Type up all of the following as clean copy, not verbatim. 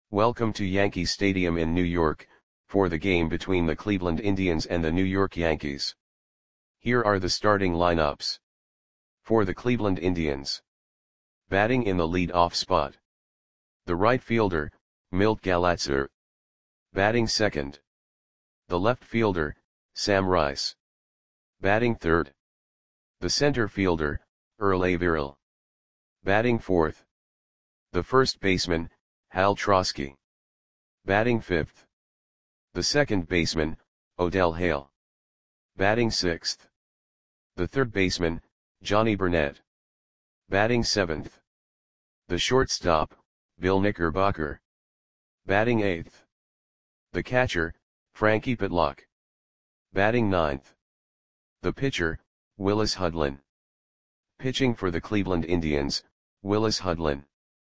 Welcome to Yankee Stadium in New York, for the game between the Cleveland Indians and the New York Yankees. Here are the starting lineups. For the Cleveland Indians. Batting in the lead-off spot. The right fielder, Milt Galatzer. Batting second. The left fielder, Sam Rice. Batting third. The center fielder, Earl Averill. Batting fourth. The first baseman, Hal Trosky. Batting fifth. The second baseman, Odell Hale. Batting sixth. The third baseman, Johnny Burnett. Batting seventh. The shortstop, Bill Knickerbocker. Batting eighth. The catcher, Frankie Pitlock. Batting ninth. The pitcher, Willis Hudlin. Pitching for the Cleveland Indians, Willis Hudlin.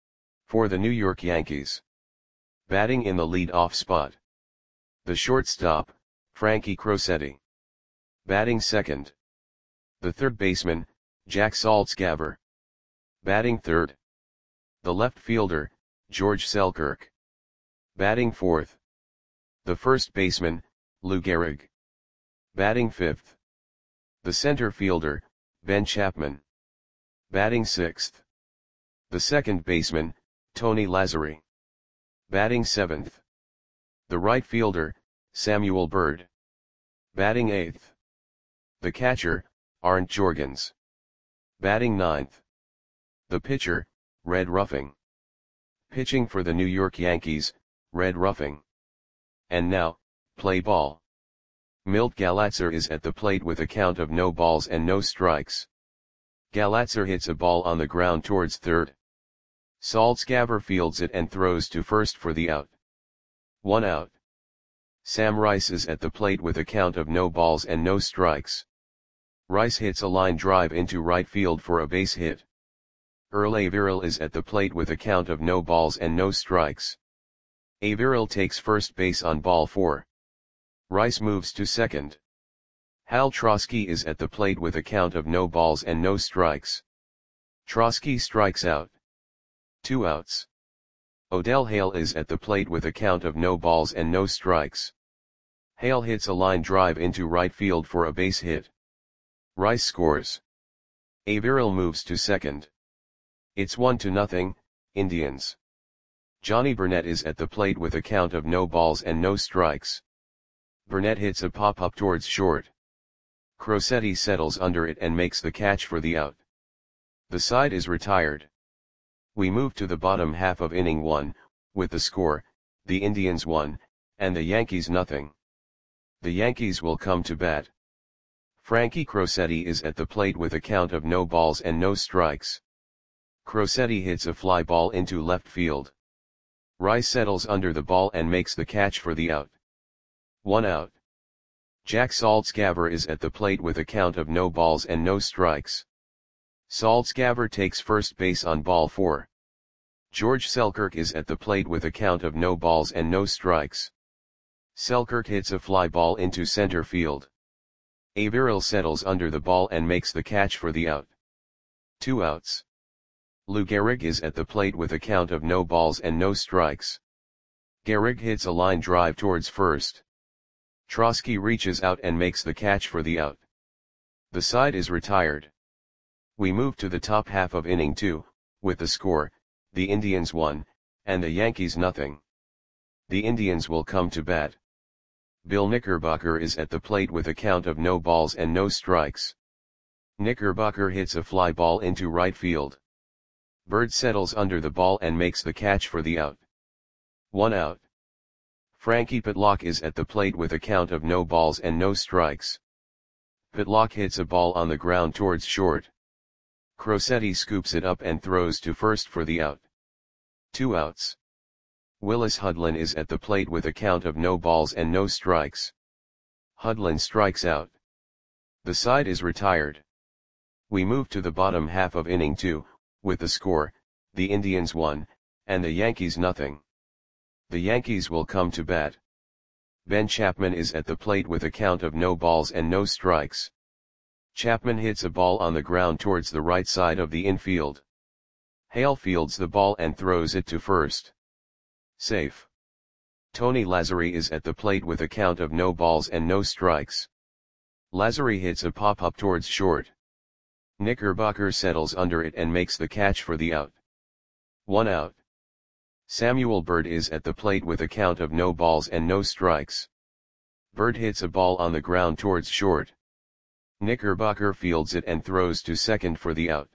For the New York Yankees. Batting in the lead-off spot. The shortstop, Frankie Crosetti. Batting second. The third baseman, Jack Saltzgaver. Batting third. The left fielder, George Selkirk. Batting fourth. The first baseman, Lou Gehrig. Batting fifth. The center fielder, Ben Chapman. Batting sixth. The second baseman, Tony Lazzeri. Batting seventh. The right fielder, Samuel Byrd. Batting eighth. The catcher, Arndt Jorgens. Batting ninth. The pitcher, Red Ruffing. Pitching for the New York Yankees, Red Ruffing. And now, play ball. Milt Galatzer is at the plate with a count of no balls and no strikes. Galatzer hits a ball on the ground towards third. Saltzgaver fields it and throws to first for the out. 1 out. Sam Rice is at the plate with a count of no balls and no strikes. Rice hits a line drive into right field for a base hit. Earl Averill is at the plate with a count of no balls and no strikes. Averill takes first base on ball 4. Rice moves to second. Hal Trosky is at the plate with a count of no balls and no strikes. Trosky strikes out. 2 outs. Odell Hale is at the plate with a count of no balls and no strikes. Hale hits a line drive into right field for a base hit. Rice scores. Averill moves to second. It's 1-0, Indians. Johnny Burnett is at the plate with a count of no balls and no strikes. Burnett hits a pop-up towards short. Crosetti settles under it and makes the catch for the out. The side is retired. We move to the bottom half of inning 1, with the score, the Indians 1, and the Yankees nothing. The Yankees will come to bat. Frankie Crosetti is at the plate with a count of no balls and no strikes. Crosetti hits a fly ball into left field. Rice settles under the ball and makes the catch for the out. 1 out. Jack Saltzgaver is at the plate with a count of no balls and no strikes. Saltzgaver takes first base on ball 4. George Selkirk is at the plate with a count of no balls and no strikes. Selkirk hits a fly ball into center field. Averill settles under the ball and makes the catch for the out. 2 outs. Lou Gehrig is at the plate with a count of no balls and no strikes. Gehrig hits a line drive towards first. Trosky reaches out and makes the catch for the out. The side is retired. We move to the top half of inning 2, with the score, the Indians 1, and the Yankees nothing. The Indians will come to bat. Bill Knickerbocker is at the plate with a count of no balls and no strikes. Knickerbocker hits a fly ball into right field. Byrd settles under the ball and makes the catch for the out. 1 out. Frankie Pitlock is at the plate with a count of no balls and no strikes. Pitlock hits a ball on the ground towards short. Crosetti scoops it up and throws to first for the out. 2 outs. Willis Hudlin is at the plate with a count of no balls and no strikes. Hudlin strikes out. The side is retired. We move to the bottom half of inning 2, with the score, the Indians 1, and the Yankees nothing. The Yankees will come to bat. Ben Chapman is at the plate with a count of no balls and no strikes. Chapman hits a ball on the ground towards the right side of the infield. Hale fields the ball and throws it to first. Safe. Tony Lazzari is at the plate with a count of no balls and no strikes. Lazzari hits a pop-up towards short. Knickerbocker settles under it and makes the catch for the out. 1 out. Samuel Bird is at the plate with a count of no balls and no strikes. Bird hits a ball on the ground towards short. Knickerbocker fields it and throws to second for the out.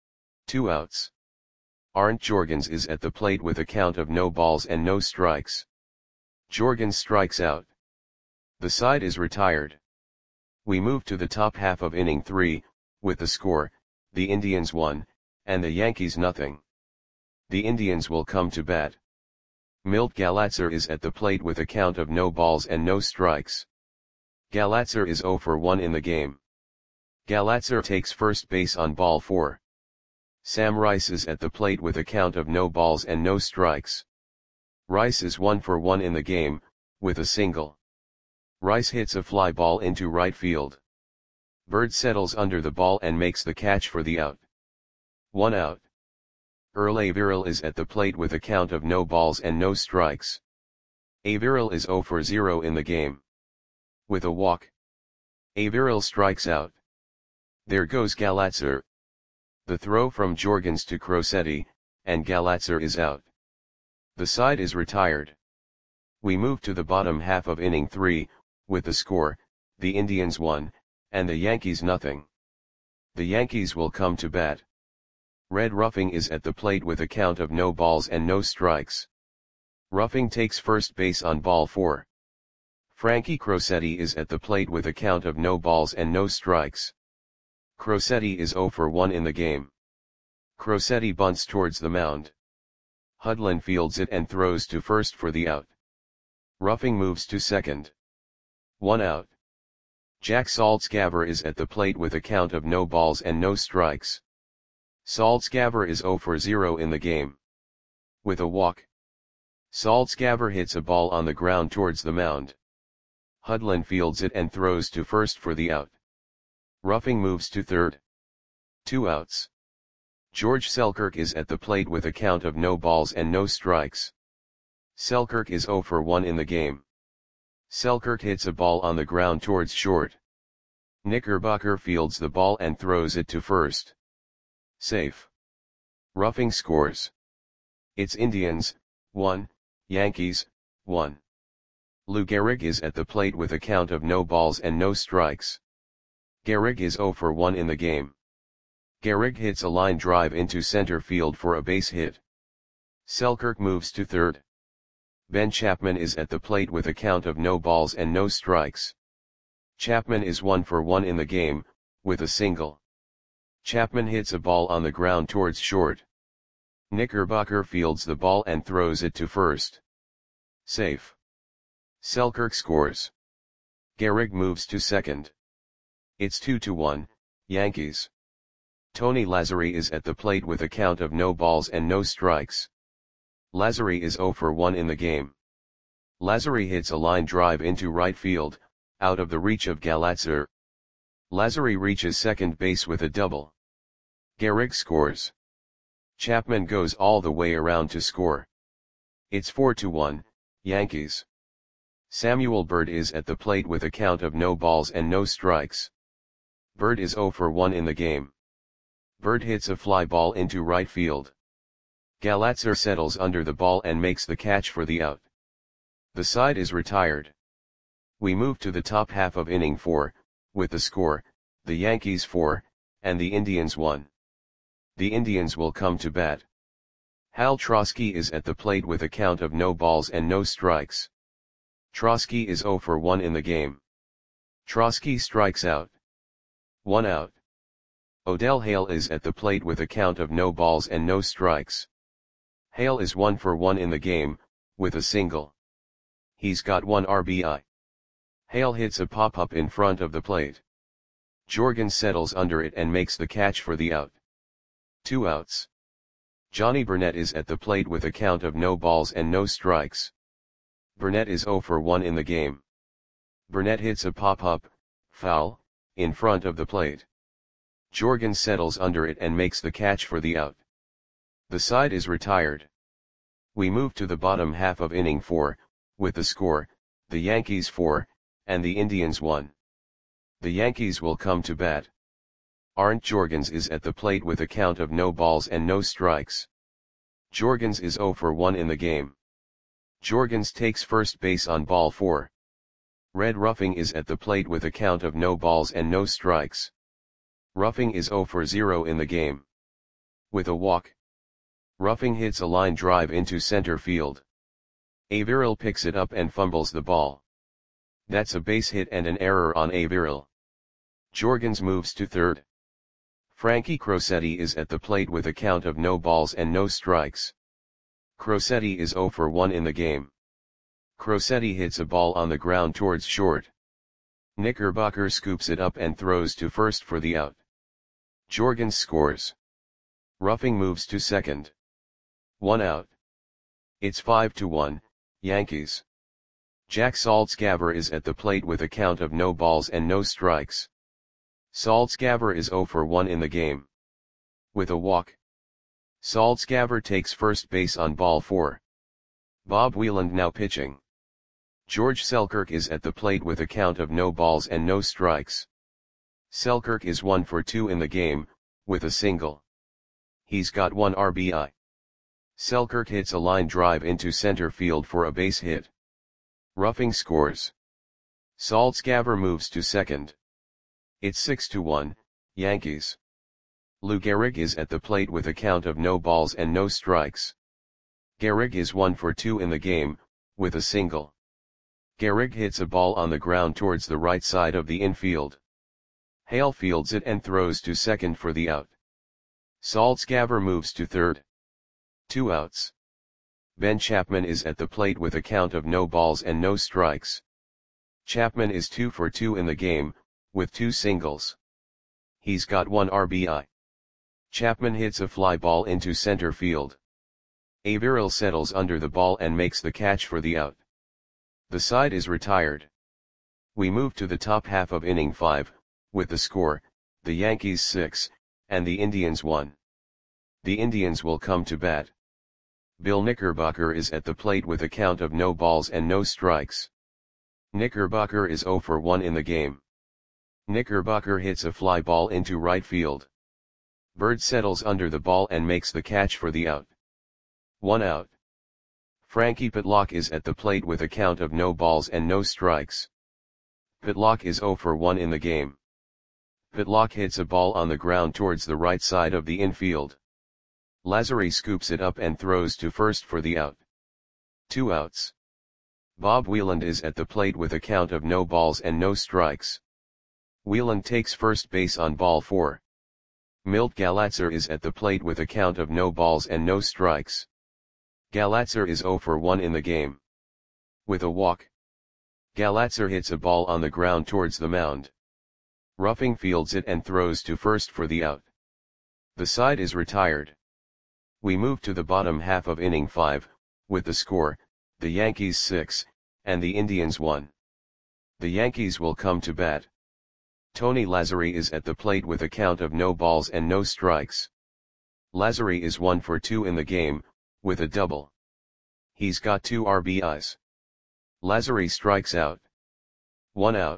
2 outs. Arndt Jorgens is at the plate with a count of no balls and no strikes. Jorgens strikes out. The side is retired. We move to the top half of inning 3, with the score, the Indians 1, and the Yankees nothing. The Indians will come to bat. Milt Galatzer is at the plate with a count of no balls and no strikes. Galatzer is 0 for 1 in the game. Galatzer takes first base on ball 4. Sam Rice is at the plate with a count of no balls and no strikes. Rice is 1 for 1 in the game, with a single. Rice hits a fly ball into right field. Bird settles under the ball and makes the catch for the out. 1 out. Earl Averill is at the plate with a count of no balls and no strikes. Averill is 0 for 0 in the game. With a walk. Averill strikes out. There goes Galatzer. The throw from Jorgens to Crosetti, and Galatzer is out. The side is retired. We move to the bottom half of inning 3, with the score, the Indians 1, and the Yankees nothing. The Yankees will come to bat. Red Ruffing is at the plate with a count of no balls and no strikes. Ruffing takes first base on ball 4. Frankie Crosetti is at the plate with a count of no balls and no strikes. Crosetti is 0 for 1 in the game. Crosetti bunts towards the mound. Hudlin fields it and throws to first for the out. Ruffing moves to second. 1 out. Jack Saltzgaver is at the plate with a count of no balls and no strikes. Saltzgaver is 0 for 0 in the game. With a walk. Saltzgaver hits a ball on the ground towards the mound. Hudlin fields it and throws to first for the out. Ruffing moves to third. 2 outs. George Selkirk is at the plate with a count of no balls and no strikes. Selkirk is 0 for 1 in the game. Selkirk hits a ball on the ground towards short. Knickerbocker fields the ball and throws it to first. Safe. Ruffing scores. It's Indians, 1, Yankees, 1. Lou Gehrig is at the plate with a count of no balls and no strikes. Gehrig is 0 for 1 in the game. Gehrig hits a line drive into center field for a base hit. Selkirk moves to third. Ben Chapman is at the plate with a count of no balls and no strikes. Chapman is 1 for 1 in the game, with a single. Chapman hits a ball on the ground towards short. Knickerbocker fields the ball and throws it to first. Safe. Selkirk scores. Gehrig moves to second. It's 2-1, Yankees. Tony Lazzari is at the plate with a count of no balls and no strikes. Lazzari is 0 for 1 in the game. Lazzari hits a line drive into right field, out of the reach of Galatzer. Lazzari reaches second base with a double. Gehrig scores. Chapman goes all the way around to score. It's 4-1, Yankees. Samuel Bird is at the plate with a count of no balls and no strikes. Bird is 0 for 1 in the game. Bird hits a fly ball into right field. Galatzer settles under the ball and makes the catch for the out. The side is retired. We move to the top half of inning 4, with the score, the Yankees 4, and the Indians 1. The Indians will come to bat. Hal Trosky is at the plate with a count of no balls and no strikes. Trosky is 0 for 1 in the game. Trosky strikes out. 1 out. Odell Hale is at the plate with a count of no balls and no strikes. Hale is 1 for 1 in the game, with a single. He's got 1 RBI. Hale hits a pop-up in front of the plate. Jorgens settles under it and makes the catch for the out. 2 outs. Johnny Burnett is at the plate with a count of no balls and no strikes. Burnett is 0 for 1 in the game. Burnett hits a pop-up, foul, in front of the plate. Jorgens settles under it and makes the catch for the out. The side is retired. We move to the bottom half of inning 4, with the score, the Yankees 4, and the Indians 1. The Yankees will come to bat. Arndt Jorgens is at the plate with a count of no balls and no strikes. Jorgens is 0 for 1 in the game. Jorgens takes first base on ball 4. Red Ruffing is at the plate with a count of no balls and no strikes. Ruffing is 0 for 0 in the game. With a walk, Ruffing hits a line drive into center field. Averill picks it up and fumbles the ball. That's a base hit and an error on Averill. Jorgens moves to third. Frankie Crosetti is at the plate with a count of no balls and no strikes. Crosetti is 0 for 1 in the game. Crosetti hits a ball on the ground towards short. Knickerbocker scoops it up and throws to first for the out. Jorgens scores. Ruffing moves to second. 1 out. It's 5-1, Yankees. Jack Saltzgaver is at the plate with a count of no balls and no strikes. Saltzgaver is 0 for 1 in the game. With a walk, Saltzgaver takes first base on ball 4. Bob Wieland now pitching. George Selkirk is at the plate with a count of no balls and no strikes. Selkirk is 1 for 2 in the game, with a single. He's got 1 RBI. Selkirk hits a line drive into center field for a base hit. Ruffing scores. Saltzgaver moves to second. It's 6-1, Yankees. Lou Gehrig is at the plate with a count of no balls and no strikes. Gehrig is 1 for 2 in the game, with a single. Gehrig hits a ball on the ground towards the right side of the infield. Hale fields it and throws to second for the out. Saltzgaver moves to third. 2 outs. Ben Chapman is at the plate with a count of no balls and no strikes. Chapman is 2 for 2 in the game, with 2 singles. He's got 1 RBI. Chapman hits a fly ball into center field. Averill settles under the ball and makes the catch for the out. The side is retired. We move to the top half of inning 5, with the score, the Yankees 6, and the Indians 1. The Indians will come to bat. Bill Knickerbocker is at the plate with a count of no balls and no strikes. Knickerbocker is 0 for 1 in the game. Knickerbocker hits a fly ball into right field. Bird settles under the ball and makes the catch for the out. 1 out. Frankie Pitlock is at the plate with a count of no balls and no strikes. Pitlock is 0 for 1 in the game. Pitlock hits a ball on the ground towards the right side of the infield. Lazary scoops it up and throws to first for the out. 2 outs. Bob Wieland is at the plate with a count of no balls and no strikes. Wieland takes first base on ball 4. Milt Galatzer is at the plate with a count of no balls and no strikes. Galatzer is 0 for 1 in the game. With a walk, Galatzer hits a ball on the ground towards the mound. Ruffing fields it and throws to first for the out. The side is retired. We move to the bottom half of inning 5, with the score, the Yankees 6, and the Indians 1. The Yankees will come to bat. Tony Lazzari is at the plate with a count of no balls and no strikes. Lazzari is 1 for 2 in the game, with a double. He's got 2 RBIs. Lazzari strikes out. 1 out.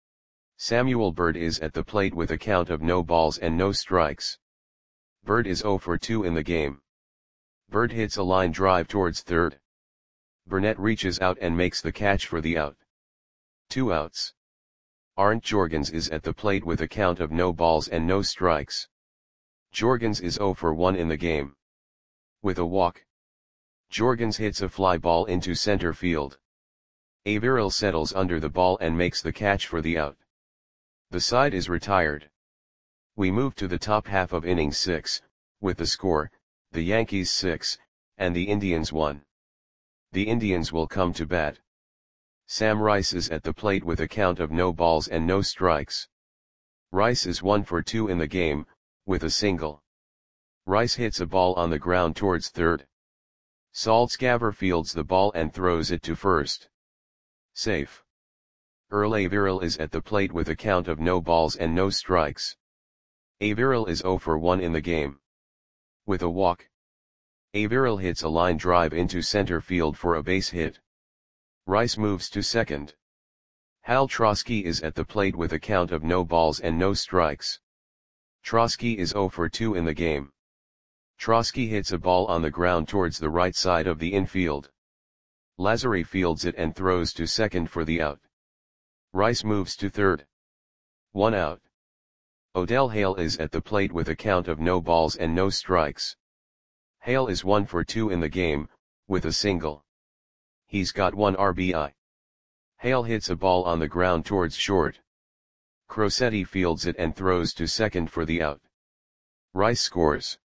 Samuel Bird is at the plate with a count of no balls and no strikes. Bird is 0 for 2 in the game. Bird hits a line drive towards third. Burnett reaches out and makes the catch for the out. 2 outs. Arndt Jorgens is at the plate with a count of no balls and no strikes. Jorgens is 0 for 1 in the game. With a walk, Jorgens hits a fly ball into center field. Averill settles under the ball and makes the catch for the out. The side is retired. We move to the top half of inning 6, with the score, the Yankees 6, and the Indians 1. The Indians will come to bat. Sam Rice is at the plate with a count of no balls and no strikes. Rice is 1 for 2 in the game, with a single. Rice hits a ball on the ground towards third. Saltzgaver fields the ball and throws it to first. Safe. Earl Averill is at the plate with a count of no balls and no strikes. Averill is 0 for 1 in the game. With a walk, Averill hits a line drive into center field for a base hit. Rice moves to second. Hal Trosky is at the plate with a count of no balls and no strikes. Trosky is 0 for 2 in the game. Trosky hits a ball on the ground towards the right side of the infield. Lazary fields it and throws to second for the out. Rice moves to third. 1 out. Odell Hale is at the plate with a count of no balls and no strikes. Hale is 1 for 2 in the game, with a single. He's got 1 RBI. Hale hits a ball on the ground towards short. Crosetti fields it and throws to second for the out. Rice scores.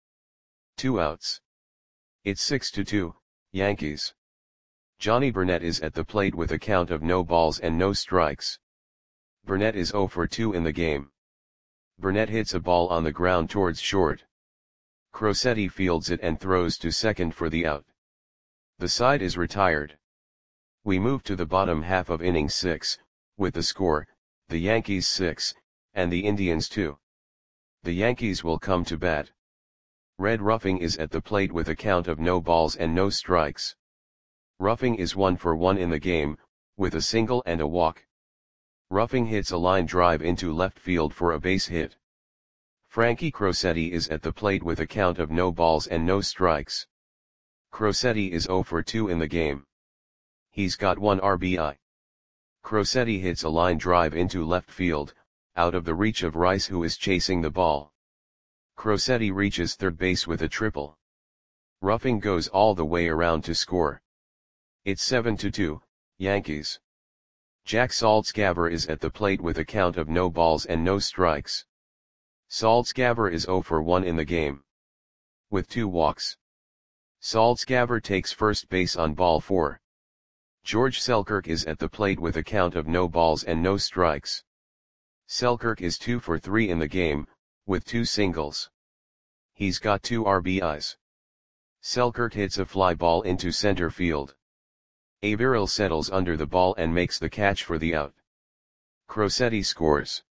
2 outs. It's 6-2, Yankees. Johnny Burnett is at the plate with a count of no balls and no strikes. Burnett is 0 for 2 in the game. Burnett hits a ball on the ground towards short. Crosetti fields it and throws to second for the out. The side is retired. We move to the bottom half of inning 6, with the score, the Yankees 6, and the Indians 2. The Yankees will come to bat. Red Ruffing is at the plate with a count of no balls and no strikes. Ruffing is 1 for 1 in the game, with a single and a walk. Ruffing hits a line drive into left field for a base hit. Frankie Crosetti is at the plate with a count of no balls and no strikes. Crosetti is 0 for 2 in the game. He's got 1 RBI. Crosetti hits a line drive into left field, out of the reach of Rice who is chasing the ball. Crosetti reaches third base with a triple. Ruffing goes all the way around to score. It's 7-2, Yankees. Jack Saltzgaver is at the plate with a count of no balls and no strikes. Saltzgaver is 0 for 1 in the game. With 2 walks. Saltzgaver takes first base on ball 4. George Selkirk is at the plate with a count of no balls and no strikes. Selkirk is 2 for 3 in the game, with 2 singles. He's got 2 RBIs. Selkirk hits a fly ball into center field. Averill settles under the ball and makes the catch for the out. Crosetti scores.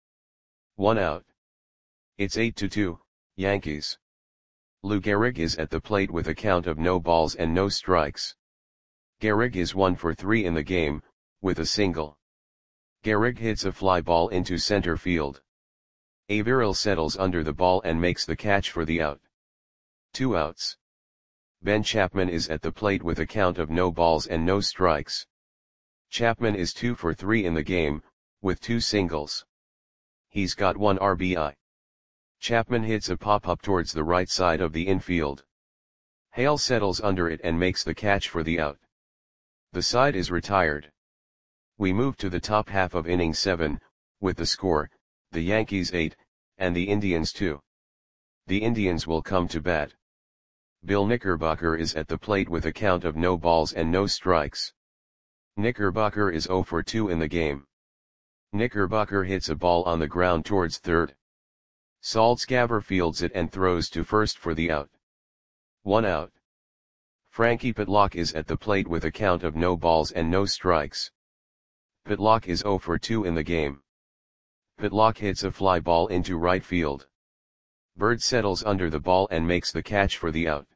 1 out. It's 8-2, Yankees. Lou Gehrig is at the plate with a count of no balls and no strikes. Gehrig is 1 for 3 in the game, with a single. Gehrig hits a fly ball into center field. Averill settles under the ball and makes the catch for the out. 2 outs. Ben Chapman is at the plate with a count of no balls and no strikes. Chapman is 2 for 3 in the game, with 2 singles. He's got 1 RBI. Chapman hits a pop-up towards the right side of the infield. Hale settles under it and makes the catch for the out. The side is retired. We move to the top half of inning 7, with the score, the Yankees 8, and the Indians 2. The Indians will come to bat. Bill Knickerbocker is at the plate with a count of no balls and no strikes. Knickerbocker is 0 for 2 in the game. Knickerbocker hits a ball on the ground towards third. Saltzgaver fields it and throws to first for the out. 1 out. Frankie Pitlock is at the plate with a count of no balls and no strikes. Pitlock is 0 for 2 in the game. Pitlock hits a fly ball into right field. Bird settles under the ball and makes the catch for the out.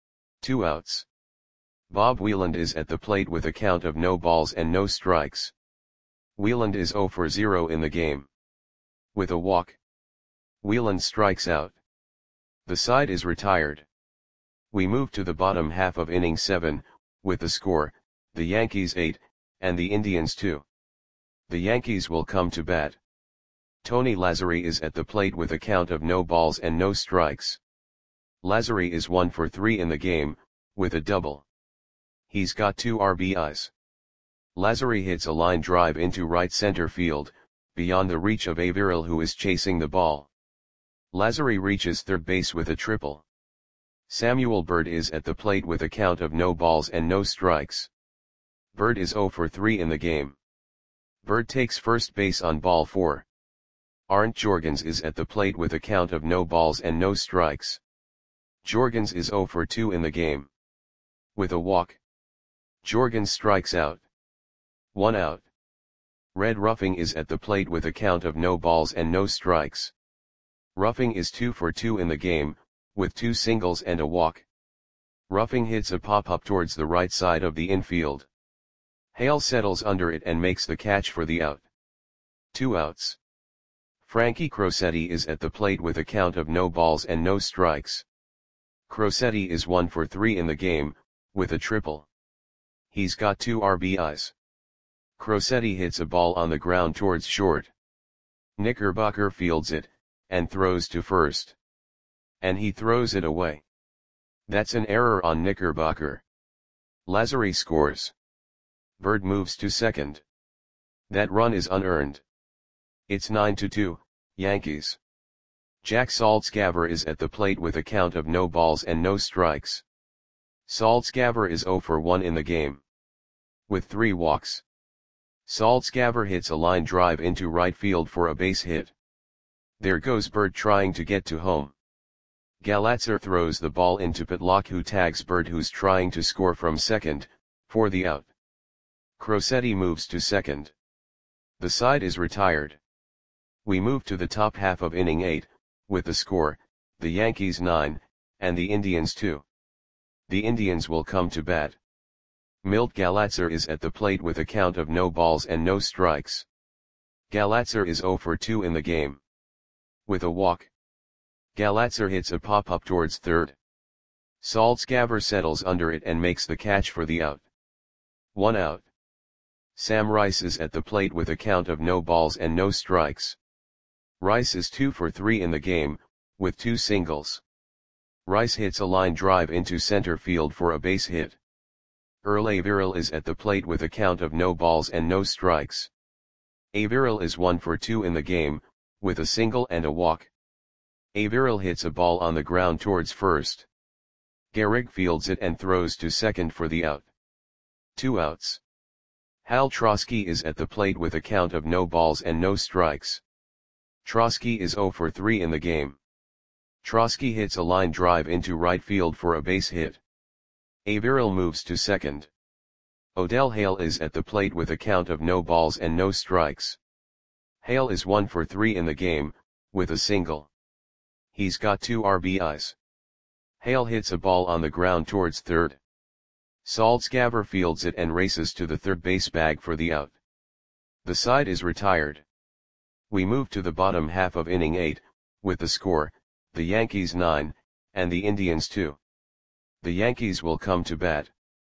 2 outs. Bob Wieland is at the plate with a count of no balls and no strikes. Wieland is 0 for 0 in the game. With a walk. Wieland strikes out. The side is retired. We move to the bottom half of inning 7, with the score, the Yankees 8, and the Indians 2. The Yankees will come to bat. Tony Lazzeri is at the plate with a count of no balls and no strikes. Lazzeri is 1 for 3 in the game, with a double. He's got 2 RBIs. Lazzeri hits a line drive into right center field, beyond the reach of Averill who is chasing the ball. Lazzeri reaches third base with a triple. Samuel Bird is at the plate with a count of no balls and no strikes. Bird is 0 for 3 in the game. Bird takes first base on ball 4. Arndt Jorgens is at the plate with a count of no balls and no strikes. Jorgens is 0 for 2 in the game. With a walk. Jorgens strikes out. 1 out. Red Ruffing is at the plate with a count of no balls and no strikes. Ruffing is 2 for 2 in the game, with 2 singles and a walk. Ruffing hits a pop-up towards the right side of the infield. Hale settles under it and makes the catch for the out. 2 outs. Frankie Crosetti is at the plate with a count of no balls and no strikes. Crosetti is 1 for 3 in the game, with a triple. He's got 2 RBIs. Crosetti hits a ball on the ground towards short. Knickerbocker fields it, and throws to first. And he throws it away. That's an error on Knickerbocker. Lazzari scores. Bird moves to second. That run is unearned. It's 9-2, Yankees. Jack Saltzgaver is at the plate with a count of no balls and no strikes. Saltzgaver is 0 for 1 in the game, with 3 walks. Saltzgaver hits a line drive into right field for a base hit. There goes Bird trying to get to home. Galatzer throws the ball into Pitlock, who tags Bird, who's trying to score from second, for the out. Crosetti moves to second. The side is retired. We move to the top half of inning 8, with the score, the Yankees 9, and the Indians 2. The Indians will come to bat. Milt Galatzer is at the plate with a count of no balls and no strikes. Galatzer is 0 for 2 in the game, with a walk. Galatzer hits a pop-up towards third. Saltzgaver settles under it and makes the catch for the out. 1 out. Sam Rice is at the plate with a count of no balls and no strikes. Rice is 2 for 3 in the game, with 2 singles. Rice hits a line drive into center field for a base hit. Earl Averill is at the plate with a count of no balls and no strikes. Averill is 1 for 2 in the game, with a single and a walk. Averill hits a ball on the ground towards first. Gehrig fields it and throws to second for the out. 2 outs. Hal Trosky is at the plate with a count of no balls and no strikes. Trosky is 0 for 3 in the game. Trosky hits a line drive into right field for a base hit. Averill moves to second. Odell Hale is at the plate with a count of no balls and no strikes. Hale is 1 for 3 in the game, with a single. He's got 2 RBIs. Hale hits a ball on the ground towards third. Saltzgaver fields it and races to the third base bag for the out. The side is retired. We move to the bottom half of inning 8, with the score, the Yankees 9, and the Indians 2. The Yankees will come to bat.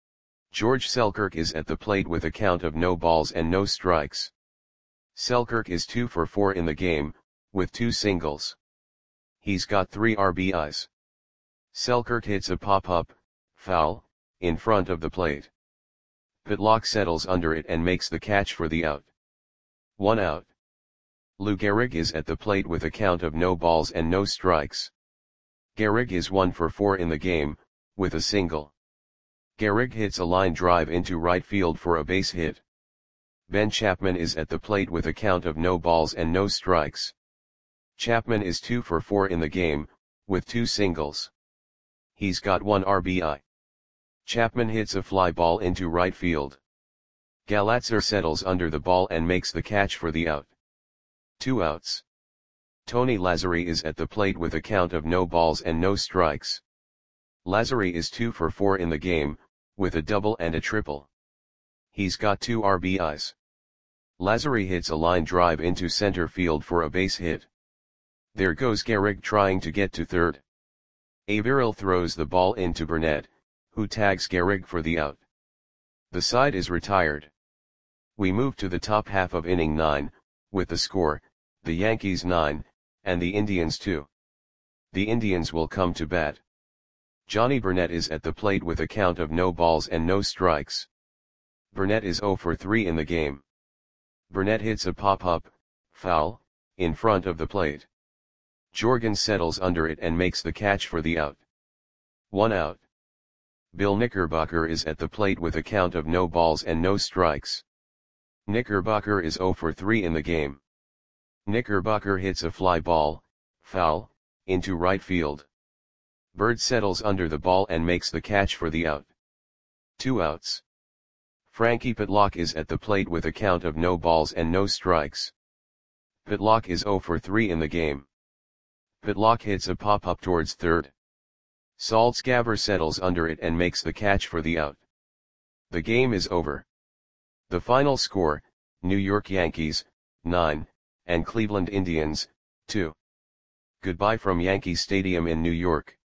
George Selkirk is at the plate with a count of no balls and no strikes. Selkirk is 2 for 4 in the game, with 2 singles. He's got 3 RBIs. Selkirk hits a pop-up, foul, in front of the plate. Pitlock settles under it and makes the catch for the out. 1 out. Lou Gehrig is at the plate with a count of no balls and no strikes. Gehrig is 1 for 4 in the game, with a single. Gehrig hits a line drive into right field for a base hit. Ben Chapman is at the plate with a count of no balls and no strikes. Chapman is 2 for 4 in the game, with 2 singles. He's got 1 RBI. Chapman hits a fly ball into right field. Galatzer settles under the ball and makes the catch for the out. 2 outs. Tony Lazzari is at the plate with a count of no balls and no strikes. Lazzari is 2 for 4 in the game, with a double and a triple. He's got 2 RBIs. Lazzari hits a line drive into center field for a base hit. There goes Gehrig trying to get to third. Averill throws the ball into Burnett, who tags Gehrig for the out. The side is retired. We move to the top half of inning 9, with the score, the Yankees 9, and the Indians 2. The Indians will come to bat. Johnny Burnett is at the plate with a count of no balls and no strikes. Burnett is 0 for 3 in the game. Burnett hits a pop-up, foul, in front of the plate. Jorgens settles under it and makes the catch for the out. 1 out. Bill Knickerbocker is at the plate with a count of no balls and no strikes. Knickerbocker is 0 for 3 in the game. Knickerbocker hits a fly ball, foul, into right field. Bird settles under the ball and makes the catch for the out. 2 outs. Frankie Pitlock is at the plate with a count of no balls and no strikes. Pitlock is 0 for 3 in the game. Pitlock hits a pop-up towards third. Saltzgaber settles under it and makes the catch for the out. The game is over. The final score, New York Yankees, 9, and Cleveland Indians, 2. Goodbye from Yankee Stadium in New York.